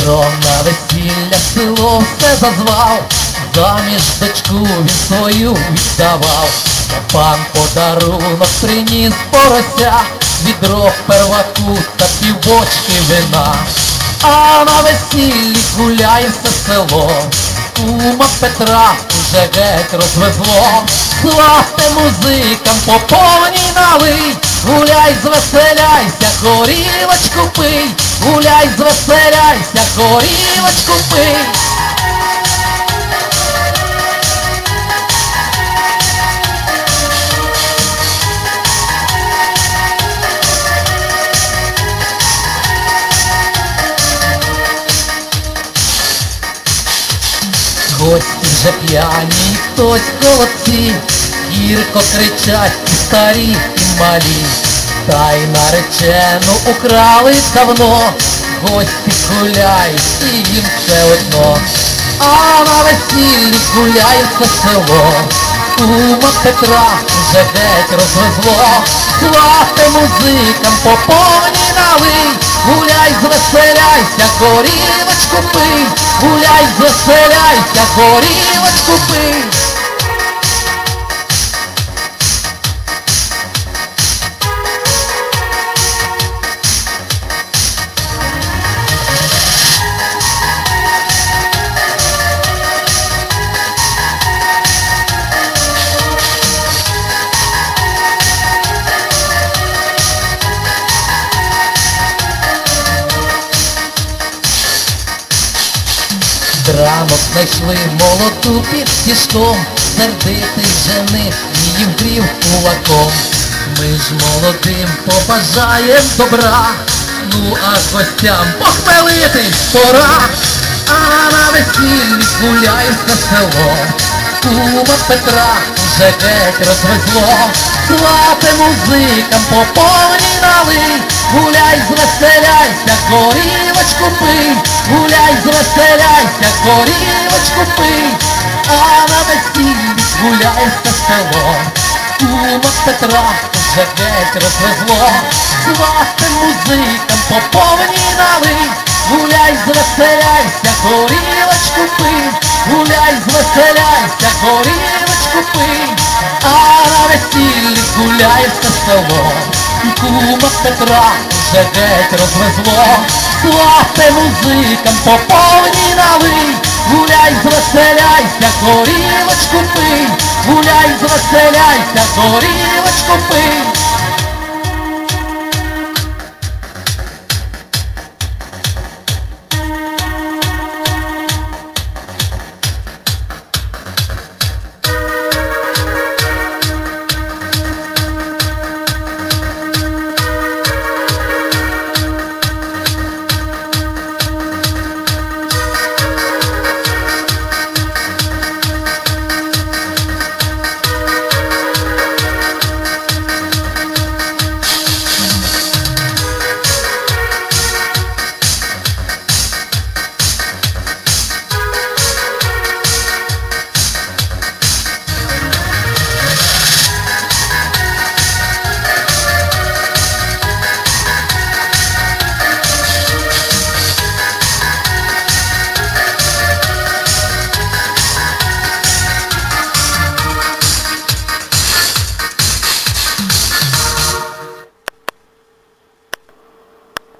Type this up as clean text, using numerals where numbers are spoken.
Петро на весілля село все зазвав, заміж дочку він свою віддавав. Та пан подарунок приніс порося, відро перваку та півбочки вина. А на весіллі гуляє все село, кума Петра уже геть розвезло. Славте музикам по повній налий, гуляй, звеселяйся, горілочку пий, гуляй, звеселяйся, горілочку пий. Гості вже п'яні, хтось колодці, гірко кричать і старі, і малі. Та й наречену украли давно, гості гуляють, і їм все одно. А на весіллі гуляє все село, кума Петра вже геть розвезло. Славте музикам по повній налий, гуляй, звеселяйся, горілочку пий, гуляй, звеселяйся, горілочку пий. Ранок знайшли молоду під стіжком, сердитий жених її вгрів кулаком. Ми ж молодим побажаєм добра, ну а гостям похмелитись пора. А на весіллі гуляє все село, кума Петра вже геть розвезло. Славте музикам по повній налий, гуляй, звеселяйся, горілочку пий, гуляй, звеселяйся, горілочку пий. А на весіллі гуляє все село, кума Петра вже геть розвезло. Славте музикам по повній налий, гуляй, звеселяйся, горілочку пий, гуляй, звеселяйся, горілочку пий. А на весіллі гуляє все село, кума Петра вже геть розвезло. Славте музикам по повній налий, гуляй, звеселяйся, горілочку пий, гуляй, звеселяйся, горілочку пий.